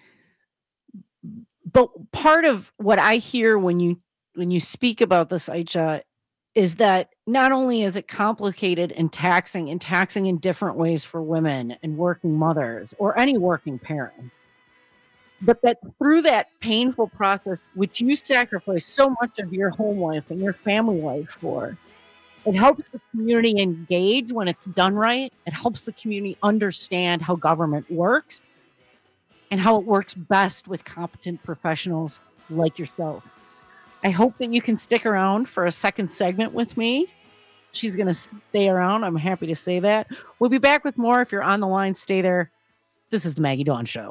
but part of what I hear when you when you speak about this, Aicha, is that not only is it complicated and taxing and taxing in different ways for women and working mothers or any working parent, but that through that painful process, which you sacrifice so much of your home life and your family life for, it helps the community engage when it's done right. It helps the community understand how government works and how it works best with competent professionals like yourself. I hope that you can stick around for a second segment with me. She's going to stay around. I'm happy to say that. We'll be back with more. If you're on the line, stay there. This is the Maggie Dawn Show.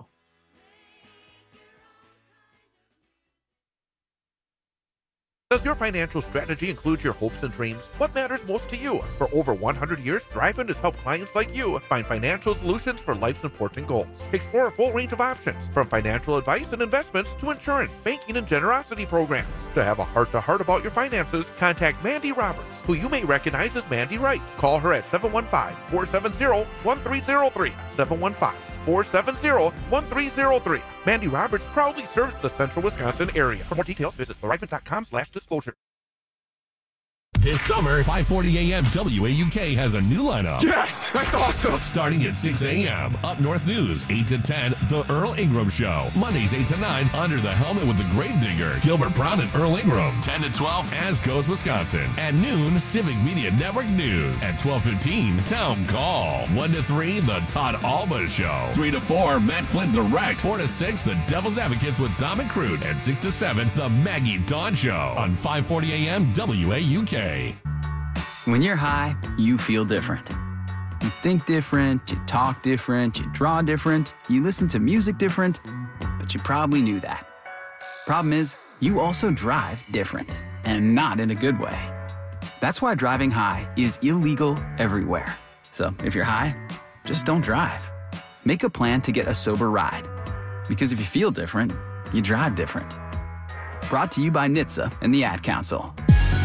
Does your financial strategy include your hopes and dreams? What matters most to you? For over one hundred years, Thrivent has helped clients like you find financial solutions for life's important goals. Explore a full range of options, from financial advice and investments to insurance, banking, and generosity programs. To have a heart-to-heart about your finances, contact Mandy Roberts, who you may recognize as Mandy Wright. Call her at seven one five, four seven zero, one three zero three, seven one five, four seven zero, one three zero three. Mandy Roberts proudly serves the central Wisconsin area. For more details, visit thrivent.com slash disclosure. This summer, five forty a.m. W A U K has a new lineup. Yes, that's awesome. Starting at six a.m. Up North News, eight to ten, The Earl Ingram Show. Mondays, eight to nine, Under the Helmet with the Gravedigger, Gilbert Brown and Earl Ingram. ten to twelve, As Goes Wisconsin. At noon, Civic Media Network News. At twelve fifteen, Town Call. one to three, The Todd Alba Show. three to four, Matt Flint Direct. four to six, The Devil's Advocates with Dominic Crute. And six to seven, The Maggie Dawn Show on five forty a.m. W A U K. When you're high, you feel different. You think different, you talk different, you draw different, you listen to music different, but you probably knew that. Problem is, you also drive different, and not in a good way. That's why driving high is illegal everywhere. So if you're high, just don't drive. Make a plan to get a sober ride. Because if you feel different, you drive different. Brought to you by N H T S A and the Ad Council.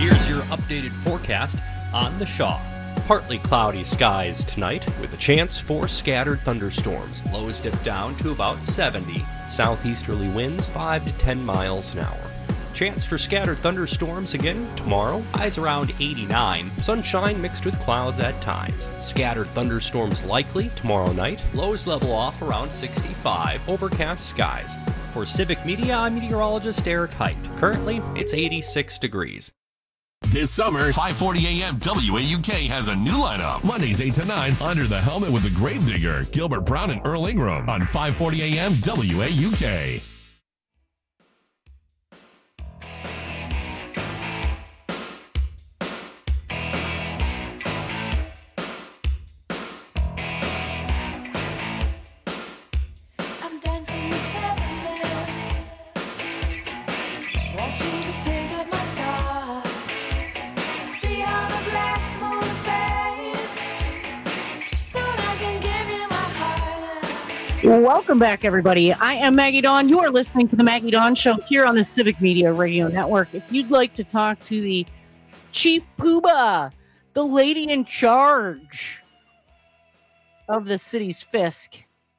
Here's your updated forecast on the Shaw. Partly cloudy skies tonight with a chance for scattered thunderstorms. Lows dip down to about seventy. Southeasterly winds five to ten miles an hour. Chance for scattered thunderstorms again tomorrow. Highs around eighty-nine. Sunshine mixed with clouds at times. Scattered thunderstorms likely tomorrow night. Lows level off around sixty-five. Overcast skies. For Civic Media, I'm meteorologist Eric Height. Currently, it's eighty-six degrees. This summer, five forty A M W A U K has a new lineup. Mondays eight to nine, Under the Helmet with the Gravedigger, Gilbert Brown and Earl Ingram on five forty A M W A U K. I'm dancing with seven bells, wanting to pick up my star. See how the black moon fades, soon I can give you my heart. Welcome back, everybody. I am Maggie Dawn. You are listening to the Maggie Dawn Show here on the Civic Media Radio Network. If you'd like to talk to the Chief Poobah, the lady in charge of the city's fisc,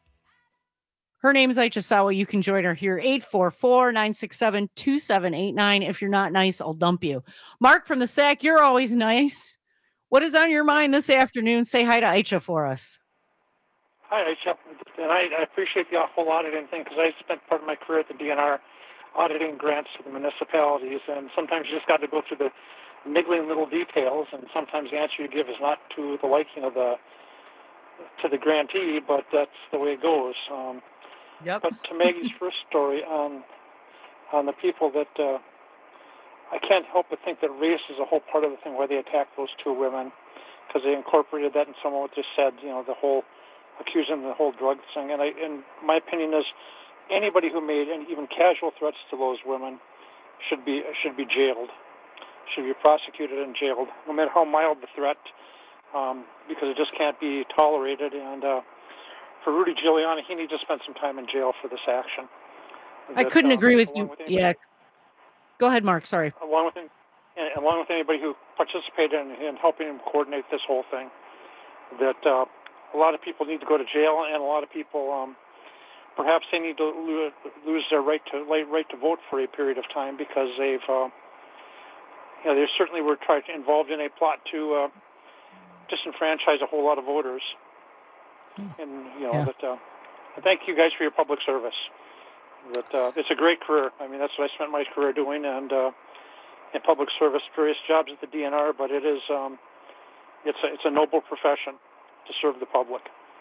her name is Aisha Sawa. You can join her here, eight four four, nine six seven, two seven eight nine. If you're not nice, I'll dump you. Mark from the S A C, you're always nice. What is on your mind this afternoon? Say hi to Aisha for us. Hi, Aisha. And I, I appreciate the awful auditing thing because I spent part of my career at the D N R auditing grants to the municipalities, and sometimes you just got to go through the niggling little details, and sometimes the answer you give is not to the liking of the to the grantee, but that's the way it goes. Um, Yep. But to Maggie's first story on on the people that uh, I can't help but think that race is a whole part of the thing why they attacked those two women, because they incorporated that in some of what they said. You know, the whole accusing them of the whole drug thing. And I, in my opinion, is anybody who made any even casual threats to those women should be should be jailed, should be prosecuted and jailed, no matter how mild the threat, um, because it just can't be tolerated. And uh, for Rudy Giuliani, he needs to spend some time in jail for this action. I That, couldn't uh, agree with along you. with anybody- Yeah. Go ahead, Mark. Sorry. Along with, and along with anybody who participated in, in helping him coordinate this whole thing, that uh, a lot of people need to go to jail, and a lot of people, um, perhaps they need to lo- lose their right to right to vote for a period of time because they've, uh, you know, they certainly were trying to, involved in a plot to uh, disenfranchise a whole lot of voters. And you know Yeah. that. Uh, thank you guys for your public service. That uh, it's a great career. I mean, that's what I spent my career doing, and uh, in public service, various jobs at the D N R. But it is, um, it's a, it's a noble profession to serve the public.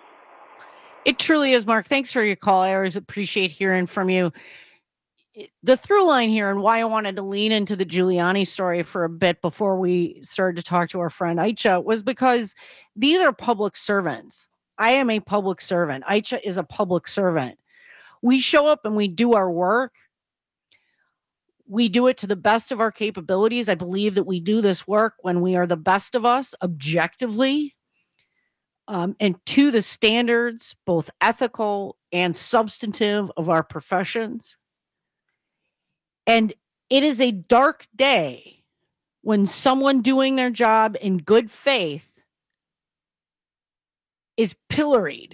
It truly is, Mark. Thanks for your call. I always appreciate hearing from you. The through line here and why I wanted to lean into the Giuliani story for a bit before we started to talk to our friend Aisha was because these are public servants. I am a public servant. Aisha is a public servant. We show up and we do our work. We do it to the best of our capabilities. I believe that we do this work when we are the best of us objectively, um, and to the standards, both ethical and substantive, of our professions. And it is a dark day when someone doing their job in good faith is pilloried,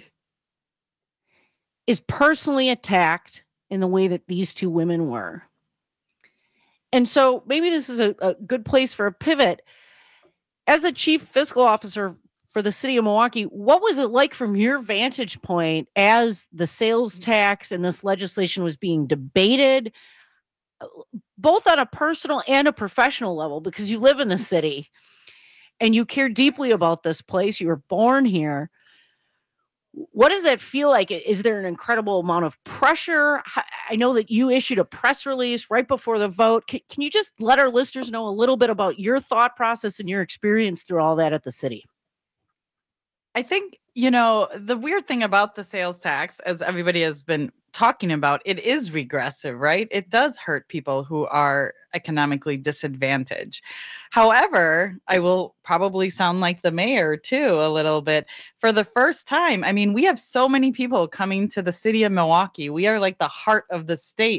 is personally attacked in the way that these two women were. And so maybe this is a, a good place for a pivot. As a chief fiscal officer for the city of Milwaukee, what was it like from your vantage point as the sales tax and this legislation was being debated, both on a personal and a professional level, because you live in the city and you care deeply about this place. You were born here. What does that feel like? Is there an incredible amount of pressure? I know that you issued a press release right before the vote. Can, can you just let our listeners know a little bit about your thought process and your experience through all that at the city? I think, you know, the weird thing about the sales tax, as everybody has been talking about, it is regressive, right? It does hurt people who are economically disadvantaged. However, I will probably sound like the mayor too a little bit. For the first time, I mean, we have so many people coming to the city of Milwaukee. We are like the heart of the state.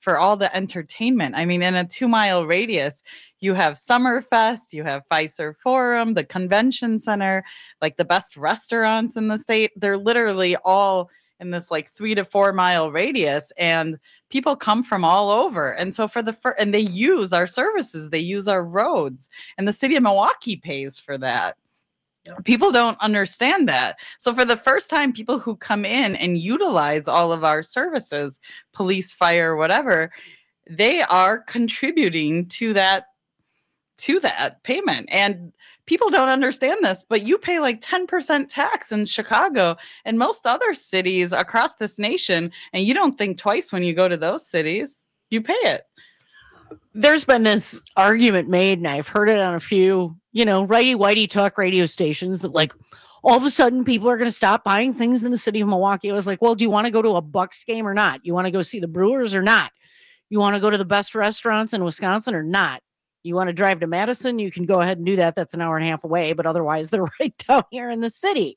for all the entertainment. I mean, in a two mile radius, you have Summerfest, you have Fiserv Forum, the convention center, like the best restaurants in the state. They're literally all in this like three to four mile radius, and people come from all over. And so for the fir- and they use our services, they use our roads, and the city of Milwaukee pays for that. People don't understand that. So for the first time, people who come in and utilize all of our services, police, fire, whatever, they are contributing to that to that payment. And people don't understand this, but you pay like ten percent tax in Chicago and most other cities across this nation, and you don't think twice when you go to those cities. You pay it. There's been this argument made, and I've heard it on a few, you know, righty-whitey talk radio stations, that like all of a sudden people are going to stop buying things in the city of Milwaukee. I was like, well, do you want to go to a Bucks game or not? You want to go see the Brewers or not? You want to go to the best restaurants in Wisconsin or not? You want to drive to Madison? You can go ahead and do that. That's an hour and a half away, but otherwise they're right down here in the city.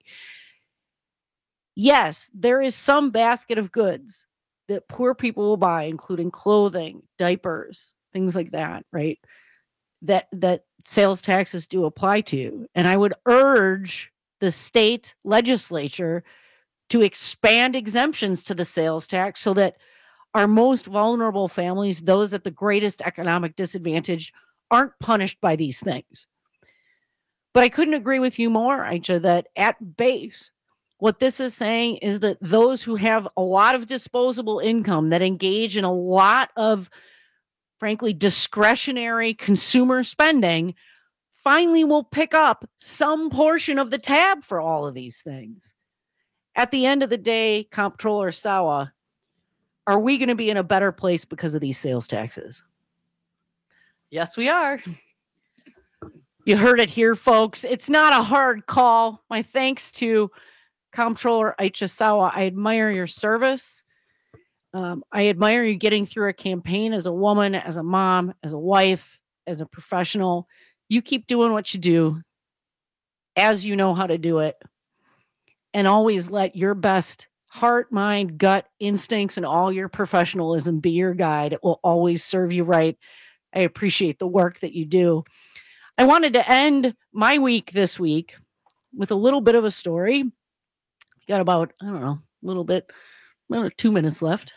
Yes, there is some basket of goods that poor people will buy, including clothing, diapers, things like that, right? That that sales taxes do apply to. And I would urge the state legislature to expand exemptions to the sales tax so that our most vulnerable families, those at the greatest economic disadvantage, aren't punished by these things. But I couldn't agree with you more, Aisha, that at base, what this is saying is that those who have a lot of disposable income, that engage in a lot of, frankly, discretionary consumer spending, finally will pick up some portion of the tab for all of these things. At the end of the day, Comptroller Sawa, are we going to be in a better place because of these sales taxes? Yes, we are. You heard it here, folks. It's not a hard call. My thanks to Comptroller Aisha Sawa. I admire your service. Um, I admire you getting through a campaign as a woman, as a mom, as a wife, as a professional. You keep doing what you do as you know how to do it. And always let your best heart, mind, gut, instincts, and all your professionalism be your guide. It will always serve you right. I appreciate the work that you do. I wanted to end my week this week with a little bit of a story. Got about, I don't know, a little bit, well, two minutes left.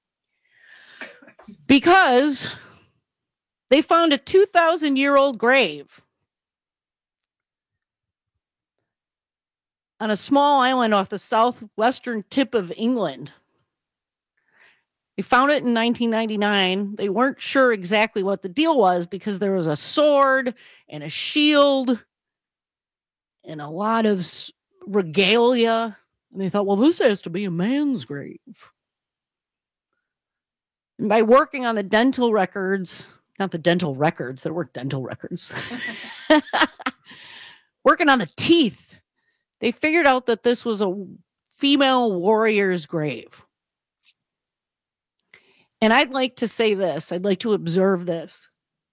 Because they found a two thousand year old grave on a small island off the southwestern tip of England. They found it in nineteen ninety-nine. They weren't sure exactly what the deal was because there was a sword and a shield and a lot of regalia. And they thought, well, this has to be a man's grave. And by working on the dental records, not the dental records, there weren't dental records, working on the teeth, they figured out that this was a female warrior's grave. And I'd like to say this, I'd like to observe this.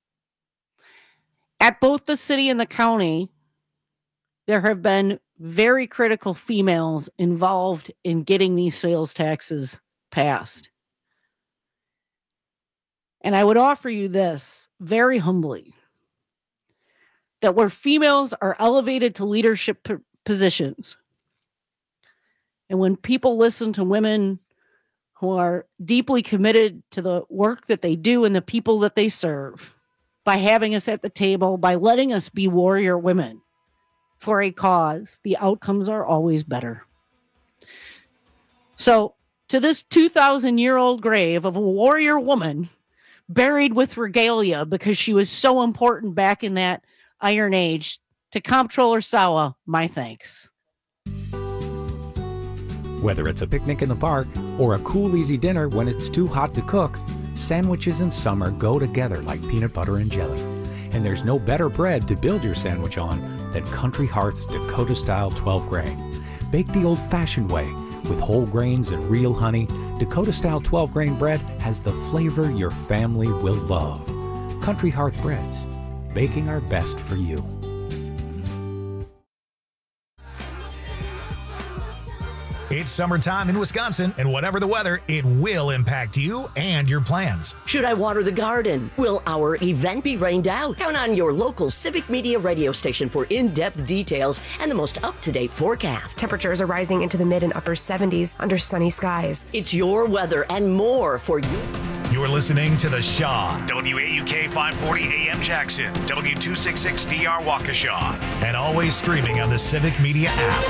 At both the city and the county, there have been very critical females involved in getting these sales taxes passed. And I would offer you this very humbly, that where females are elevated to leadership p- positions, and when people listen to women who are deeply committed to the work that they do and the people that they serve, by having us at the table, by letting us be warrior women for a cause, the outcomes are always better. So to this two thousand year old grave of a warrior woman buried with regalia because she was so important back in that Iron Age, to Comptroller Sawa, my thanks. Whether it's a picnic in the park or a cool, easy dinner when it's too hot to cook, sandwiches in summer go together like peanut butter and jelly. And there's no better bread to build your sandwich on than Country Hearth's Dakota-style twelve grain. Baked the old-fashioned way with whole grains and real honey, Dakota-style twelve grain bread has the flavor your family will love. Country Hearth Breads, baking our best for you. It's summertime in Wisconsin, and whatever the weather, it will impact you and your plans. Should I water the garden? Will our event be rained out? Count on your local Civic Media radio station for in-depth details and the most up-to-date forecast. Temperatures are rising into the mid and upper seventies under sunny skies. It's your weather and more for you. You're listening to The Shaw. W A U K five forty A M Jackson. W two sixty-six D R Waukesha. And always streaming on the Civic Media app.